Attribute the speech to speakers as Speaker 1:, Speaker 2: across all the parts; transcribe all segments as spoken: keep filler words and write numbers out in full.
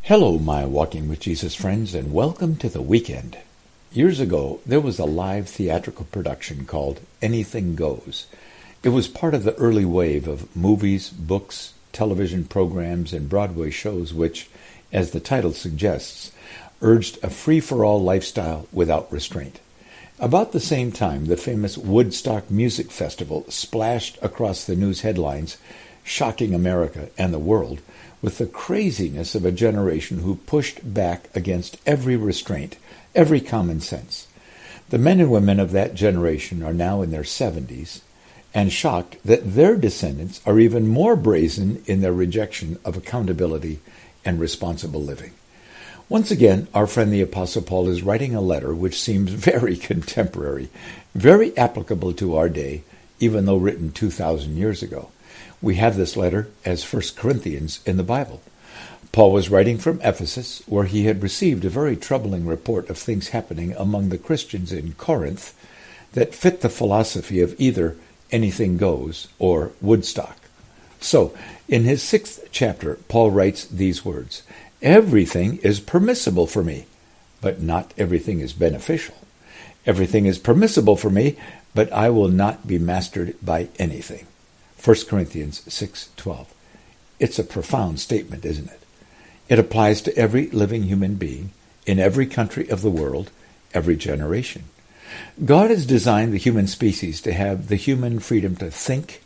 Speaker 1: Hello, my Walking with Jesus friends, and welcome to the weekend. Years ago, there was a live theatrical production called Anything Goes. It was part of the early wave of movies, books, television programs, and Broadway shows which, as the title suggests, urged a free-for-all lifestyle without restraint. About the same time, the famous Woodstock Music Festival splashed across the news headlines, shocking America and the world with the craziness of a generation who pushed back against every restraint, every common sense. The men and women of that generation are now in their seventies and shocked that their descendants are even more brazen in their rejection of accountability and responsible living. Once again, our friend the Apostle Paul is writing a letter which seems very contemporary, very applicable to our day, even though written two thousand years ago. We have this letter as First Corinthians in the Bible. Paul was writing from Ephesus, where he had received a very troubling report of things happening among the Christians in Corinth that fit the philosophy of either anything goes or Woodstock. So, in his sixth chapter, Paul writes these words, "Everything is permissible for me, but not everything is beneficial. Everything is permissible for me, but I will not be mastered by anything." First Corinthians six twelve. It's a profound statement, isn't it? It applies to every living human being, in every country of the world, every generation. God has designed the human species to have the human freedom to think,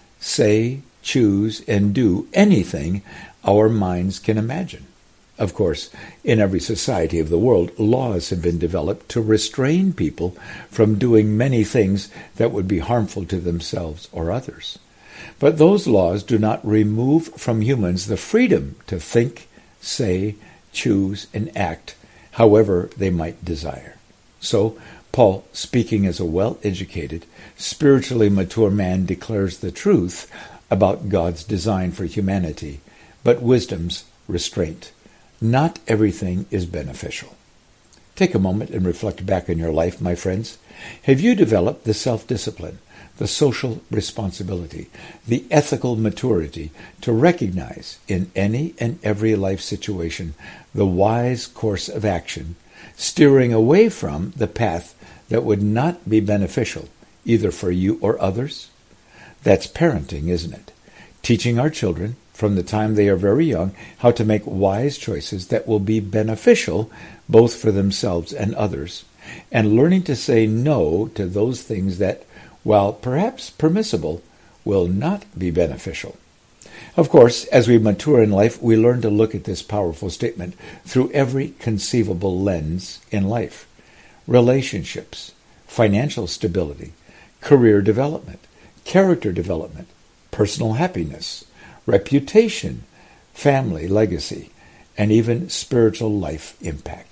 Speaker 1: say, choose, and do anything our minds can imagine. Of course, in every society of the world, laws have been developed to restrain people from doing many things that would be harmful to themselves or others. But those laws do not remove from humans the freedom to think, say, choose, and act however they might desire. So, Paul, speaking as a well-educated, spiritually mature man, declares the truth about God's design for humanity, but wisdom's restraint. Not everything is beneficial. Take a moment and reflect back on your life, my friends. Have you developed the self-discipline, the social responsibility, the ethical maturity to recognize in any and every life situation the wise course of action, steering away from the path that would not be beneficial, either for you or others? That's parenting, isn't it? Teaching our children, from the time they are very young, how to make wise choices that will be beneficial both for themselves and others, and learning to say no to those things that, while perhaps permissible, will not be beneficial. Of course, as we mature in life, we learn to look at this powerful statement through every conceivable lens in life. Relationships, financial stability, career development, character development, personal happiness, reputation, family legacy, and even spiritual life impact.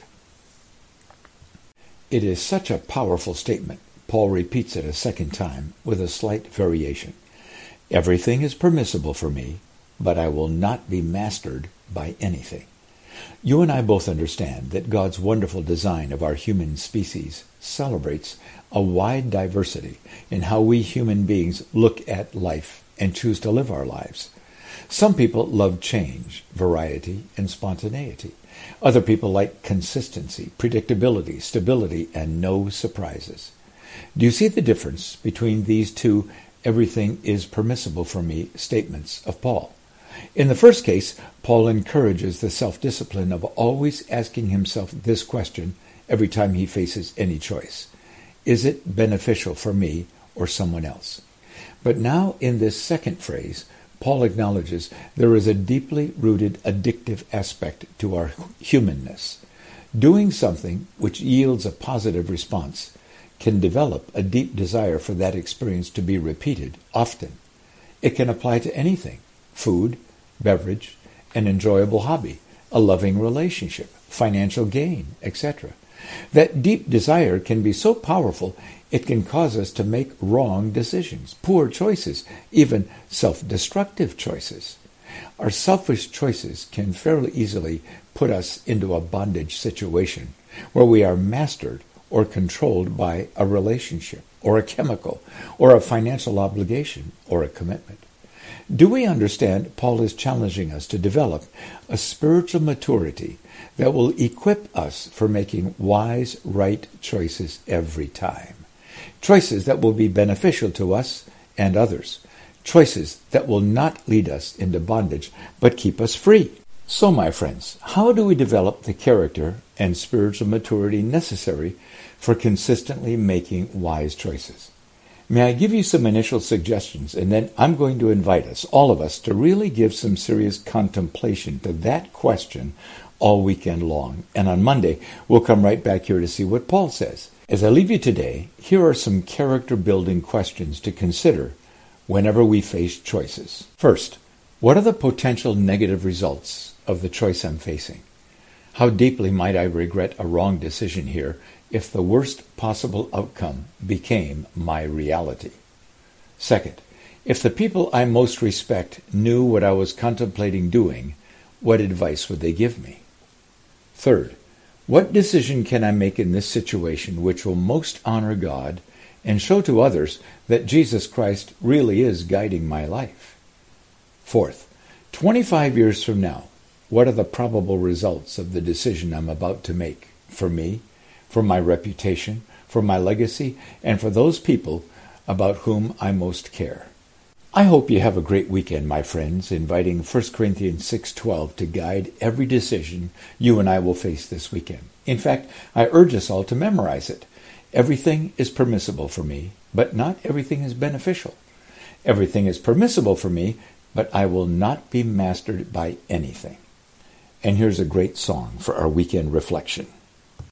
Speaker 1: It is such a powerful statement. Paul repeats it a second time with a slight variation. Everything is permissible for me, but I will not be mastered by anything. You and I both understand that God's wonderful design of our human species celebrates a wide diversity in how we human beings look at life and choose to live our lives. Some people love change, variety, and spontaneity. Other people like consistency, predictability, stability, and no surprises. Do you see the difference between these two "everything is permissible for me" statements of Paul? In the first case, Paul encourages the self-discipline of always asking himself this question every time he faces any choice. Is it beneficial for me or someone else? But now in this second phrase, Paul acknowledges there is a deeply rooted addictive aspect to our humanness. Doing something which yields a positive response can develop a deep desire for that experience to be repeated often. It can apply to anything: food, beverage, an enjoyable hobby, a loving relationship, financial gain, et cetera. That deep desire can be so powerful it can cause us to make wrong decisions, poor choices, even self-destructive choices. Our selfish choices can fairly easily put us into a bondage situation where we are mastered or controlled by a relationship or a chemical or a financial obligation or a commitment. Do we understand Paul is challenging us to develop a spiritual maturity that will equip us for making wise, right choices every time? Choices that will be beneficial to us and others. Choices that will not lead us into bondage, but keep us free. So, my friends, how do we develop the character and spiritual maturity necessary for consistently making wise choices? May I give you some initial suggestions, and then I'm going to invite us, all of us, to really give some serious contemplation to that question all weekend long. And on Monday, we'll come right back here to see what Paul says. As I leave you today, here are some character-building questions to consider whenever we face choices. First, what are the potential negative results of the choice I'm facing? How deeply might I regret a wrong decision here if the worst possible outcome became my reality? Second, if the people I most respect knew what I was contemplating doing, what advice would they give me? Third, what decision can I make in this situation which will most honor God and show to others that Jesus Christ really is guiding my life? Fourth, twenty-five years from now, what are the probable results of the decision I'm about to make for me, for my reputation, for my legacy, and for those people about whom I most care? I hope you have a great weekend, my friends, inviting First Corinthians six twelve to guide every decision you and I will face this weekend. In fact, I urge us all to memorize it. Everything is permissible for me, but not everything is beneficial. Everything is permissible for me, but I will not be mastered by anything. And here's a great song for our weekend reflection.